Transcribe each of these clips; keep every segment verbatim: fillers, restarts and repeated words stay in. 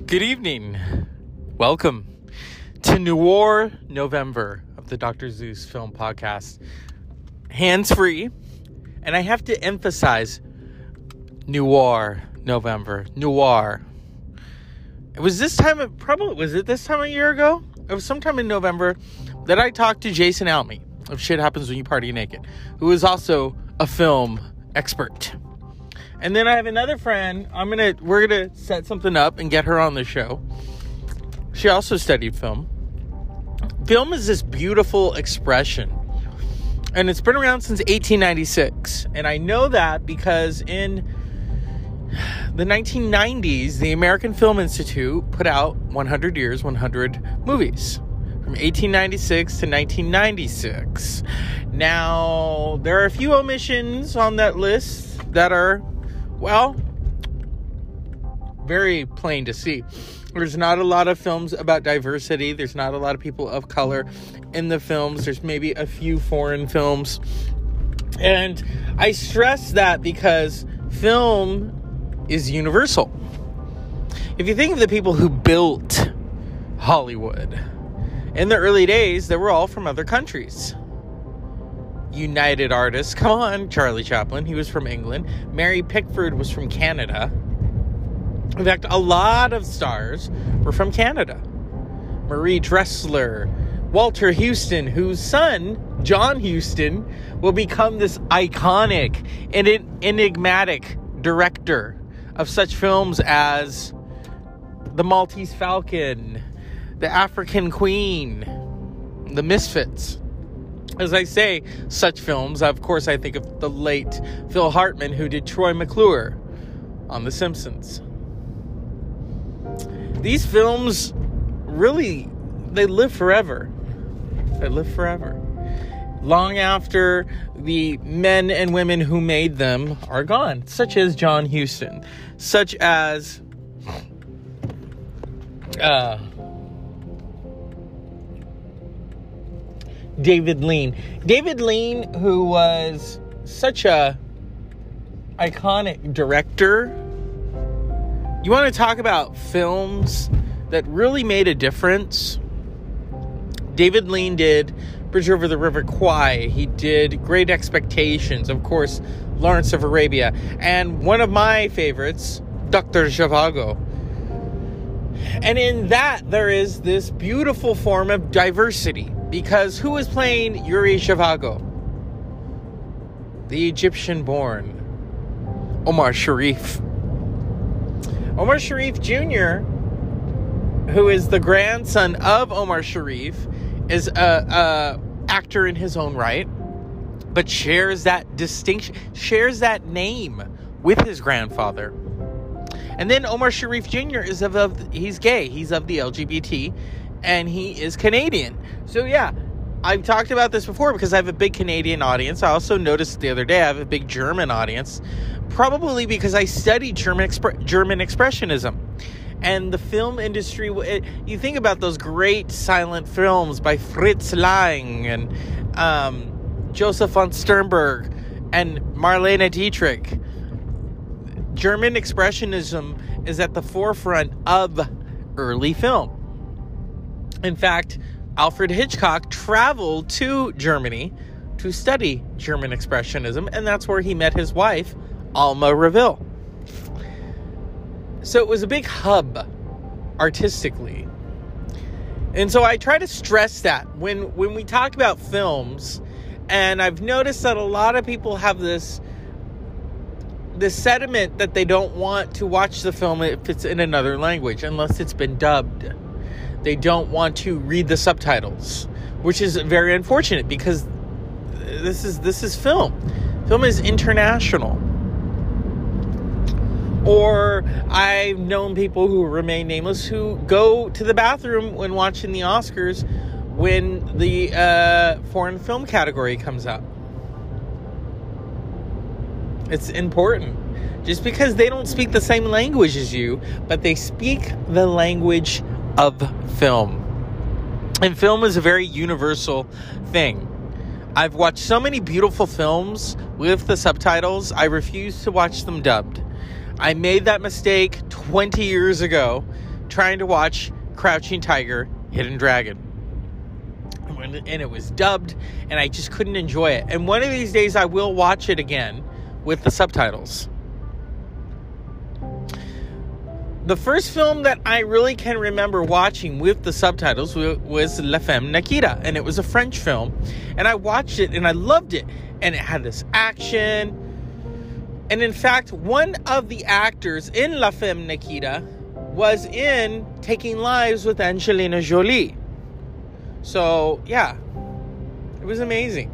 Good evening. Welcome to Noir November of the Doctor Zeus Film Podcast. Hands-free. And I have to emphasize Noir November. Noir. It was this time of, probably, was it this time a year ago? It was sometime in November that I talked to Jason Alme of Shit Happens When You Party Naked, who is also a film expert. And then I have another friend. I'm gonna we're gonna set something up and get her on the show. She also studied film. Film is this beautiful expression, and it's been around since eighteen ninety-six. And I know that because in the nineteen nineties, the American Film Institute put out one hundred years, one hundred movies from eighteen ninety-six to nineteen ninety-six. Now, there are a few omissions on that list that are, well, very plain to see. There's not a lot of films about diversity. There's not a lot of people of color in the films. There's maybe a few foreign films. And I stress that because film is universal. If you think of the people who built Hollywood, in the early days, they were all from other countries. United Artists. Come on, Charlie Chaplin. He was from England. Mary Pickford was from Canada. In fact, a lot of stars were from Canada. Marie Dressler, Walter Huston, whose son, John Huston, will become this iconic and enigmatic director of such films as The Maltese Falcon, The African Queen, The Misfits. As I say, such films, of course, I think of the late Phil Hartman, who did Troy McClure on The Simpsons. These films really, they live forever. They live forever. Long after the men and women who made them are gone, such as John Huston, such as uh, David Lean. David Lean, who was such a iconic director. You want to talk about films that really made a difference? David Lean did Bridge Over the River Kwai. He did Great Expectations. Of course, Lawrence of Arabia. And one of my favorites, Doctor Zhivago. And in that, there is this beautiful form of diversity. Because who is playing Yuri Zhivago? The Egyptian-born Omar Sharif. Omar Sharif Junior, who is the grandson of Omar Sharif, is a, a actor in his own right, but shares that distinction, shares that name with his grandfather. And then Omar Sharif Junior is of, of he's gay, he's of the L G B T, and he is Canadian. So yeah, I've talked about this before because I have a big Canadian audience. I also noticed the other day I have a big German audience, probably because I studied German expre- German Expressionism. And the film industry, it, you think about those great silent films by Fritz Lang and um, Joseph von Sternberg and Marlene Dietrich. German Expressionism is at the forefront of early film. In fact, Alfred Hitchcock traveled to Germany to study German Expressionism, and that's where he met his wife, Alma Reville. So it was a big hub artistically. And so I try to stress that when, when we talk about films, and I've noticed that a lot of people have this, this sentiment that they don't want to watch the film if it's in another language, unless it's been dubbed. They don't want to read the subtitles, which is very unfortunate because this is this is film. Film is international. Or I've known people who remain nameless who go to the bathroom when watching the Oscars when the uh, foreign film category comes up. It's important. Just because they don't speak the same language as you, but they speak the language of film. And film is a very universal thing. I've watched so many beautiful films with the subtitles, I refuse to watch them dubbed. I made that mistake twenty years ago trying to watch Crouching Tiger, Hidden Dragon. And it was dubbed, and I just couldn't enjoy it. And one of these days I will watch it again with the subtitles. The first film that I really can remember watching with the subtitles was La Femme Nikita, and it was a French film. And I watched it, and I loved it. And it had this action. And in fact, one of the actors in La Femme Nikita was in Taking Lives with Angelina Jolie. So, yeah, it was amazing.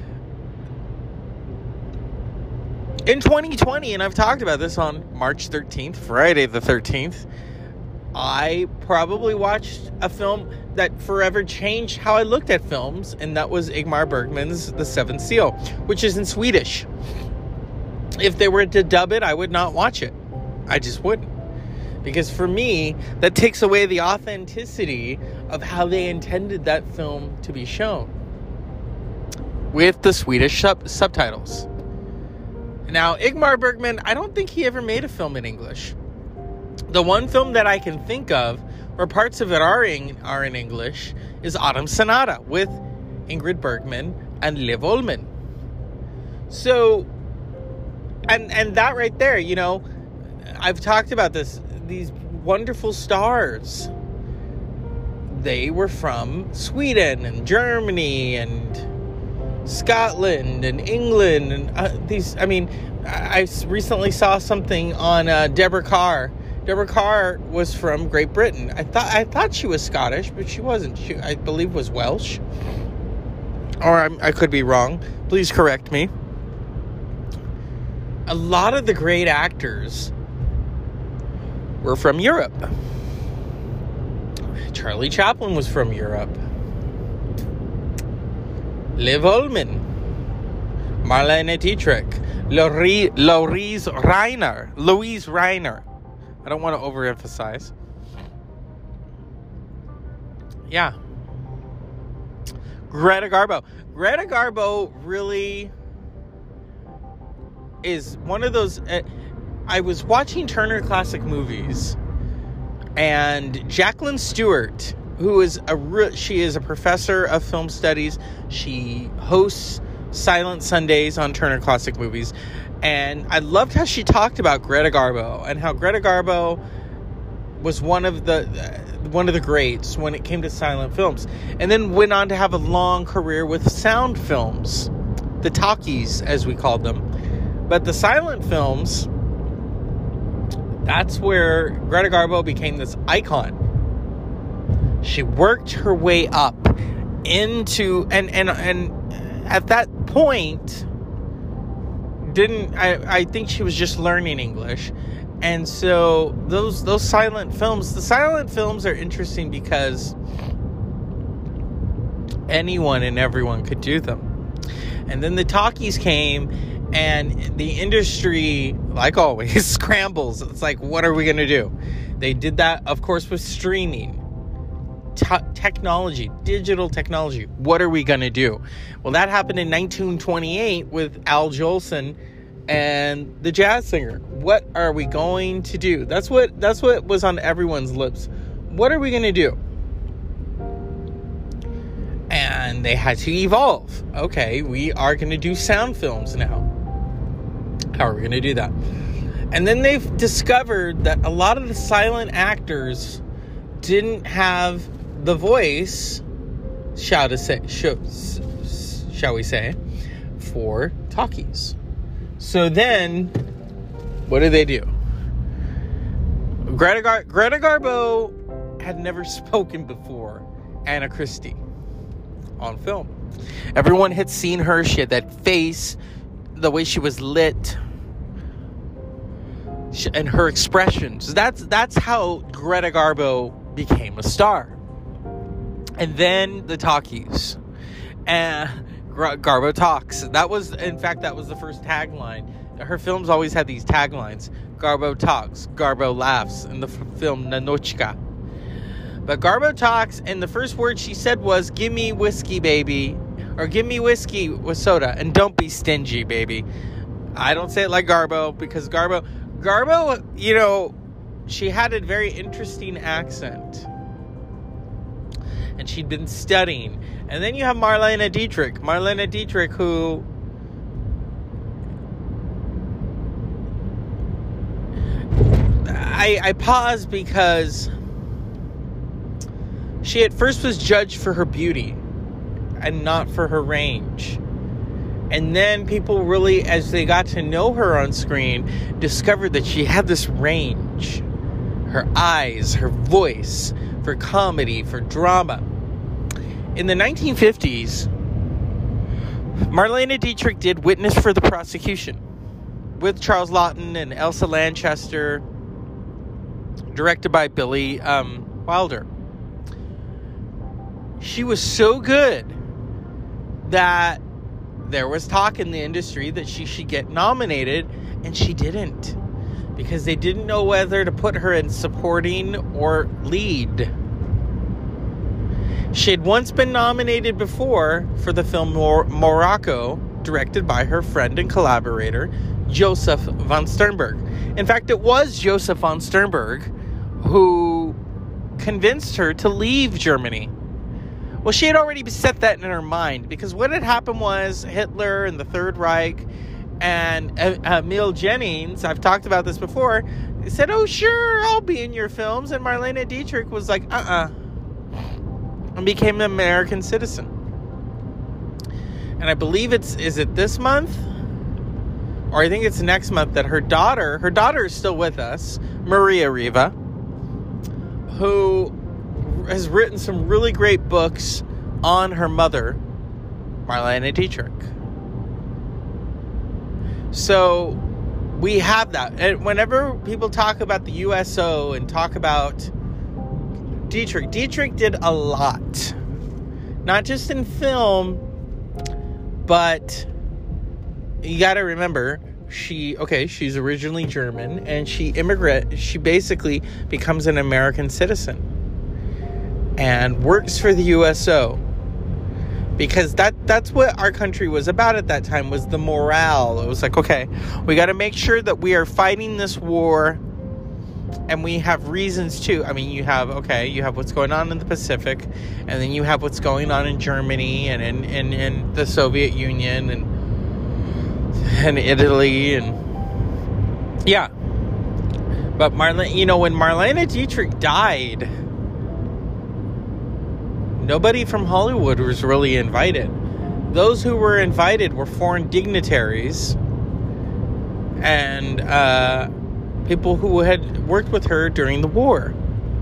In twenty twenty, and I've talked about this on March thirteenth, Friday the thirteenth, I probably watched a film that forever changed how I looked at films, and that was Ingmar Bergman's The Seventh Seal, which is in Swedish. If they were to dub it, I would not watch it. I just wouldn't. Because for me, that takes away the authenticity of how they intended that film to be shown with the Swedish sub- subtitles. Now, Ingmar Bergman, I don't think he ever made a film in English. The one film that I can think of where parts of it are in, are in English is Autumn Sonata with Ingrid Bergman and Liv Ullmann. So, and and that right there, you know, I've talked about this, these wonderful stars. They were from Sweden and Germany and Scotland and England, and uh, these, I mean, I, I recently saw something on uh, Deborah Kerr. Deborah Kerr was from Great Britain. I thought I thought she was Scottish, but she wasn't. She, I believe, was Welsh. Or I'm, I could be wrong. Please correct me. A lot of the great actors were from Europe. Charlie Chaplin was from Europe. Liv Ullmann, Marlene Dietrich, Laurie, Louise Reiner, Louise Reiner. I don't want to overemphasize. Yeah. Greta Garbo. Greta Garbo really is one of those. Uh, I was watching Turner Classic Movies, and Jacqueline Stewart, who is a re- she is a professor of film studies. She hosts Silent Sundays on Turner Classic Movies. And I loved how she talked about Greta Garbo and how Greta Garbo was one of the uh, one of the greats when it came to silent films. And then went on to have a long career with sound films, the talkies as we called them. But the silent films, that's where Greta Garbo became this icon. She worked her way up into, and and and at that point, didn't I? I think she was just learning English, and so those those silent films, the silent films are interesting because anyone and everyone could do them. And then the talkies came, and the industry, like always, scrambles. It's like, what are we gonna do? They did that, of course, with streaming. T- technology, digital technology. What are we going to do? Well, that happened in nineteen twenty-eight with Al Jolson and the jazz singer. What are we going to do? That's what that's what was on everyone's lips. What are we going to do? And they had to evolve. Okay, we are going to do sound films now. How are we going to do that? And then they've discovered that a lot of the silent actors didn't have the voice, shall, to say, shall, shall we say, for talkies. So then, what do they do? Greta, Gar- Greta Garbo had never spoken before Anna Christie on film. Everyone had seen her. She had that face, the way she was lit, she, and her expressions. That's that's how Greta Garbo became a star. And then the talkies, and Gar- Garbo talks. That was, in fact, that was the first tagline. Her films always had these taglines: Garbo talks, Garbo laughs. In the f- film Nanochka, but Garbo talks, and the first word she said was, "Give me whiskey, baby," or "Give me whiskey with soda, and don't be stingy, baby." I don't say it like Garbo, because Garbo, Garbo, you know, she had a very interesting accent. And she'd been studying. And then you have Marlene Dietrich. Marlene Dietrich, who... I, I paused because she at first was judged for her beauty and not for her range. And then people really, as they got to know her on screen, discovered that she had this range. Her eyes, her voice, for comedy, for drama. In the nineteen fifties, Marlene Dietrich did Witness for the Prosecution with Charles Laughton and Elsa Lanchester, directed by Billy um, Wilder. She was so good that there was talk in the industry that she should get nominated, and she didn't, because they didn't know whether to put her in supporting or lead. She had once been nominated before for the film Mor- Morocco, directed by her friend and collaborator, Joseph von Sternberg. In fact, it was Joseph von Sternberg who convinced her to leave Germany. Well, she had already set that in her mind, because what had happened was Hitler and the Third Reich and uh, Emil Jennings, I've talked about this before, said, oh, sure, I'll be in your films. And Marlene Dietrich was like, uh-uh, and became an American citizen. And I believe it's, is it this month? Or I think it's next month that her daughter, her daughter is still with us, Maria Riva, who has written some really great books on her mother, Marlene Dietrich. So we have that. And whenever people talk about the U S O and talk about Dietrich, Dietrich did a lot. Not just in film, but you got to remember, she, okay, she's originally German, and she immigrant, she basically becomes an American citizen and works for the U S O, because that that's what our country was about at that time, was the morale. It was like, okay, we got to make sure that we are fighting this war, and we have reasons too. I mean, you have, okay, you have what's going on in the Pacific, and then you have what's going on in Germany and in, in, in the Soviet Union and and Italy, and yeah. But Marlene, you know, when Marlene Dietrich died, nobody from Hollywood was really invited. Those who were invited were foreign dignitaries and uh, people who had worked with her during the war.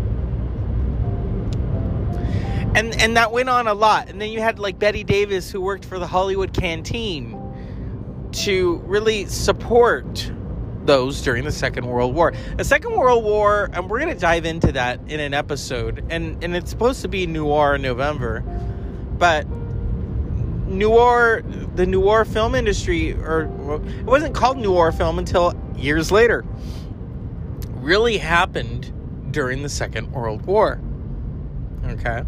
And and that went on a lot. And then you had like Betty Davis, who worked for the Hollywood Canteen to really support those during the Second World War. The Second World War, and we're going to dive into that in an episode, and, and it's supposed to be Noir in November, but Noir, the Noir film industry, or it wasn't called Noir film until years later, really happened during the Second World War. Okay?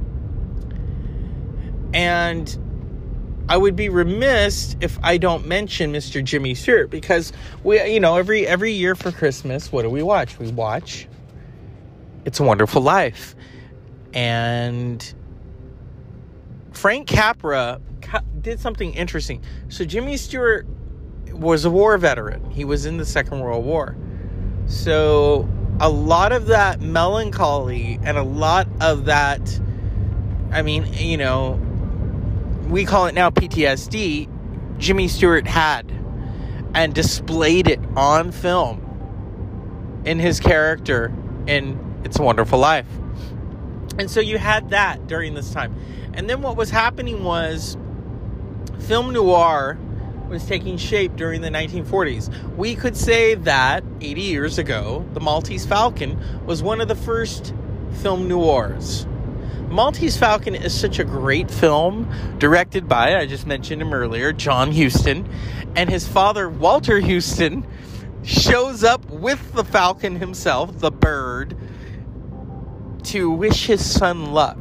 And I would be remiss if I don't mention Mister Jimmy Stewart, because we, you know, every every year for Christmas, what do we watch? We watch It's a Wonderful Life. And Frank Capra did something interesting. So Jimmy Stewart was a war veteran. He was in the Second World War. So a lot of that melancholy and a lot of that, I mean, you know, we call it now P T S D, Jimmy Stewart had and displayed it on film in his character in It's a Wonderful Life. And so you had that during this time. And then what was happening was film noir was taking shape during the nineteen forties. We could say that eighty years ago, The Maltese Falcon was one of the first film noirs. Maltese Falcon is such a great film, directed by, I just mentioned him earlier, John Huston, and his father, Walter Huston, shows up with the Falcon himself, the bird, to wish his son luck.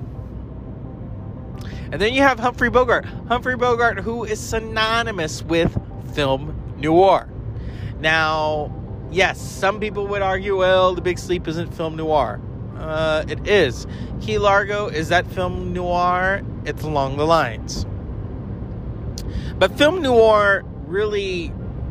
And then you have Humphrey Bogart. Humphrey Bogart, who is synonymous with film noir. Now, Yes, some people would argue, well, The Big Sleep isn't film noir. Uh, it is. Key Largo, is that film noir? It's along the lines. But film noir really,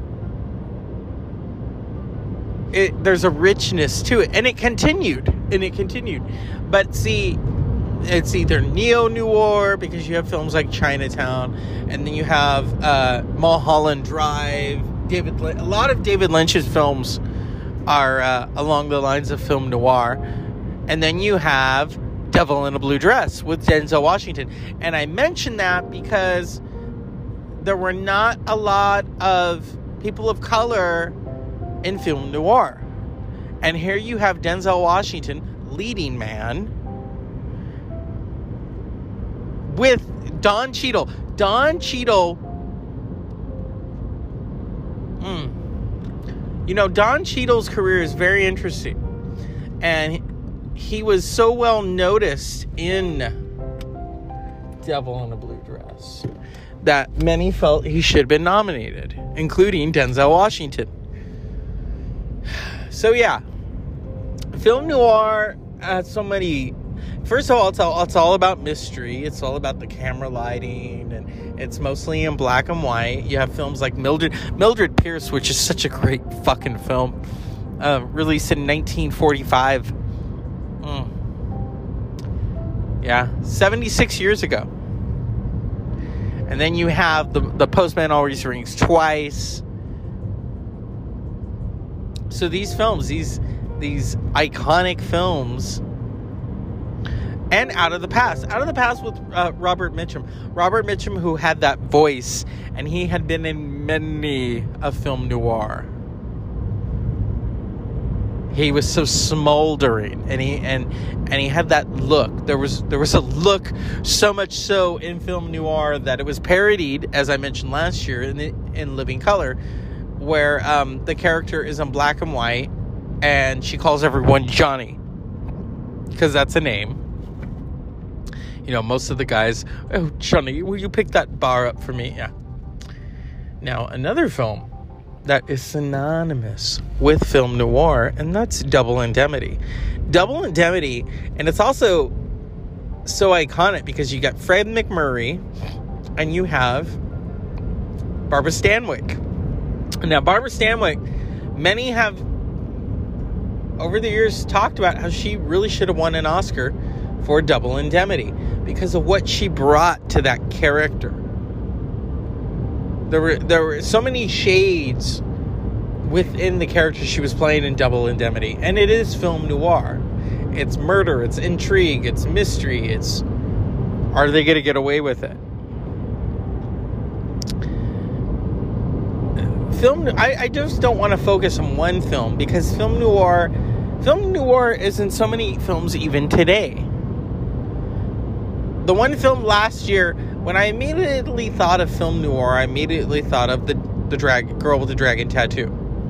it, there's a richness to it, and it continued, and it continued. But see, it's either neo-noir, because you have films like Chinatown, and then you have uh, Mulholland Drive. David, Lin- a lot of David Lynch's films are uh, along the lines of film noir. And then you have Devil in a Blue Dress with Denzel Washington. And I mention that because there were not a lot of people of color in film noir. And here you have Denzel Washington, leading man, with Don Cheadle. Don Cheadle, mm, you know, Don Cheadle's career is very interesting. And he was so well noticed in Devil in a Blue Dress that many felt he should have been nominated, including Denzel Washington. So yeah, film noir has so many. First of all, it's all, it's all about mystery. It's all about the camera lighting, and it's mostly in black and white. You have films like Mildred Mildred Pierce, which is such a great fucking film, uh, released in nineteen forty-five. Mm. Yeah, seventy-six years ago. And then you have the the Postman Always Rings Twice. So these films, these these iconic films, and Out of the Past, Out of the Past with uh, Robert Mitchum, Robert Mitchum, who had that voice, and he had been in many a film noir. He was so smoldering, and he and and he had that look. There was there was a look, so much so in film noir that it was parodied, as I mentioned last year, in the, in Living Color, where um, the character is in black and white, and she calls everyone Johnny, because that's a name. You know, most of the guys, oh, Johnny, will you pick that bar up for me? Yeah. Now, another film that is synonymous with film noir, and that's Double Indemnity. Double Indemnity, and it's also so iconic because you got Fred MacMurray and you have Barbara Stanwyck. Now, Barbara Stanwyck, many have over the years talked about how she really should have won an Oscar for Double Indemnity because of what she brought to that character. There were there were so many shades within the character she was playing in Double Indemnity. And it is film noir. It's murder, it's intrigue, it's mystery, it's... Are they going to get away with it? Film... I, I just don't want to focus on one film, because film noir... Film noir is in so many films even today. The one film last year... When I immediately thought of film noir, I immediately thought of the the drag girl with the dragon tattoo,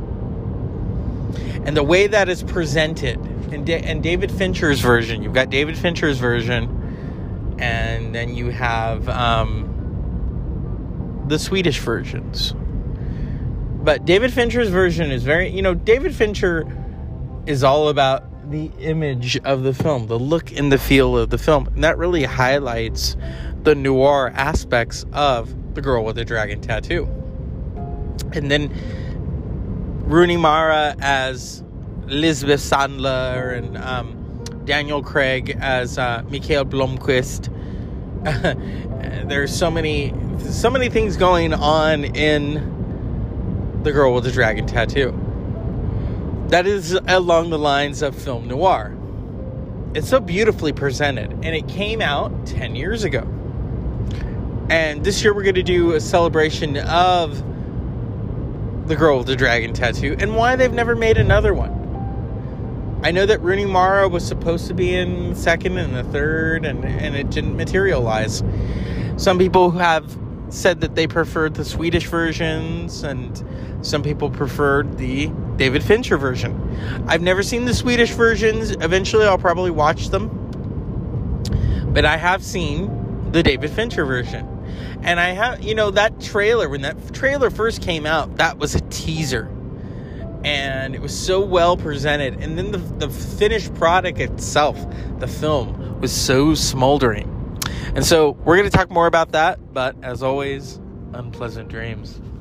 and the way that is presented. And da- and David Fincher's version. You've got David Fincher's version, and then you have um, the Swedish versions. But David Fincher's version is very, you know, David Fincher is all about the image of the film, the look and the feel of the film, and that really highlights the noir aspects of the girl with the dragon tattoo. And then Rooney Mara as Lisbeth Sandler, and um, Daniel Craig as uh, Mikael Blomkvist. There's so many, so many things going on in the girl with the dragon tattoo. That is along the lines of film noir. It's so beautifully presented, and it came out ten years ago. And this year we're going to do a celebration of the girl with the dragon tattoo and why they've never made another one. I know that Rooney Mara was supposed to be in the second and the third, and, and it didn't materialize. Some people have said that they preferred the Swedish versions, and some people preferred the David Fincher version. I've never seen the Swedish versions. Eventually I'll probably watch them. But I have seen the David Fincher version. And I have, you know, that trailer, when that trailer first came out, that was a teaser. and it was so well presented. And then the, the finished product itself, the film, was so smoldering. And so we're going to talk more about that. But as always, unpleasant dreams.